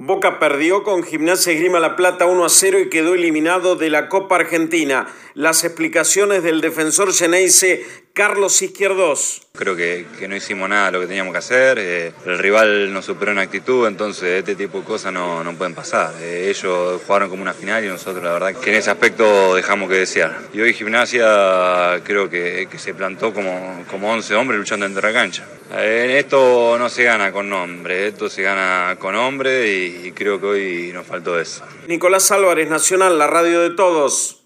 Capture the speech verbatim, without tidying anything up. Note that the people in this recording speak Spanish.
Boca perdió con Gimnasia Esgrima La Plata uno a cero y quedó eliminado de la Copa Argentina. Las explicaciones del defensor xeneize Carlos Izquierdos. Creo que, que no hicimos nada de lo que teníamos que hacer, eh, el rival nos superó en actitud, entonces este tipo de cosas no, no pueden pasar. Eh, ellos jugaron como una final y nosotros la verdad que en ese aspecto dejamos que desear. Y hoy Gimnasia creo que, que se plantó como, como once hombres luchando dentro de la cancha. Eh, esto no se gana con nombre, esto se gana con hombre y, y creo que hoy nos faltó eso. Nicolás Álvarez, Nacional, la radio de todos.